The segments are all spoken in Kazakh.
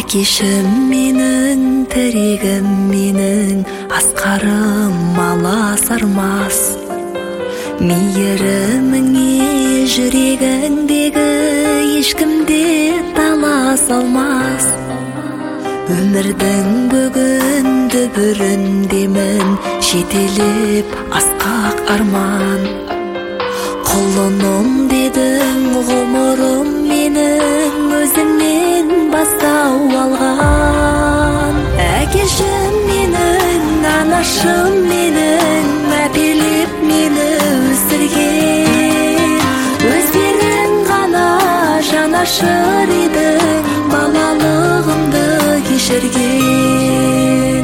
Әкешім менің, тірегім менің, асқарым аласармас. Мейіріміңе жүрегіңдегі ешкімде талас алмас. Өмірдің бүгін дүбіріндемін, жетелеп асқақ арман. Құлыным дедің ғұмырым менің, өзіңнен бастау алған. Әкешім менің, анашым менің, мәпелеп мені өсірген. Өздерің ғана жанашыр едің, балалығымды кешірген.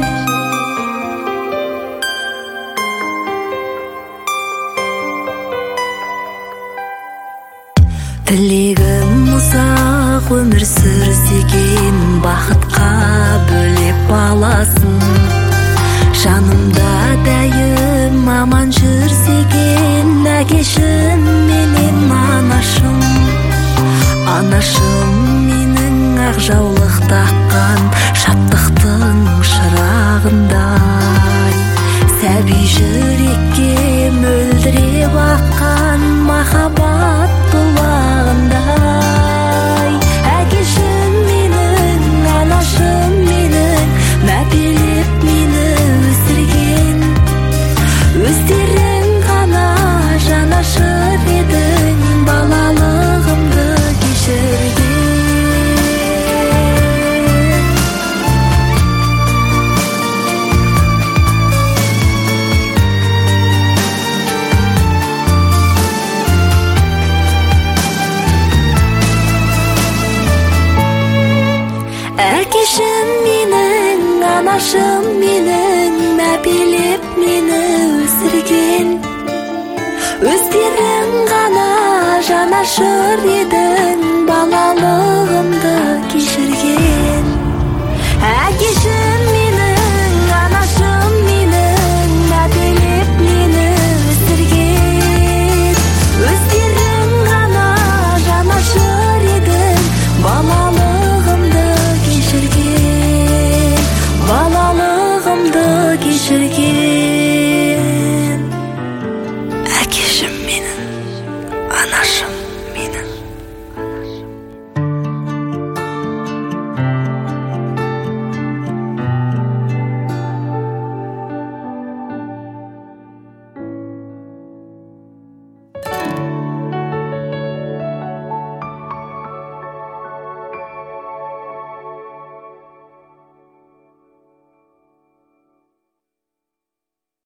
Тілегім ұзақ өмір сүрсеген, бақытқа бөлеп баласын. Жанымда дәйім аман жүрсеген, әкешім менен анашым. Анашым менің ақ жаулық таққан, шаттықтың шырағындай. Сәби жүрекке мөлдіреп аққан, махаббат бұлағындай. Әкешім менің, анашым менің, мәпелеп мені өсірген. Өздерің ғана жанашыр едің, балалығымды кешірген. Әкешім менің, анашым менің, мәпелеп мені өсірген. Өздерің ғана жанашыр едің, балалығымды кешірген. Әкешім менің, анашым менің, мәпелеп мені өсірген. Өздерің ғана жанашыр едің, балалығымды кешірген. Балалығымды кешірген.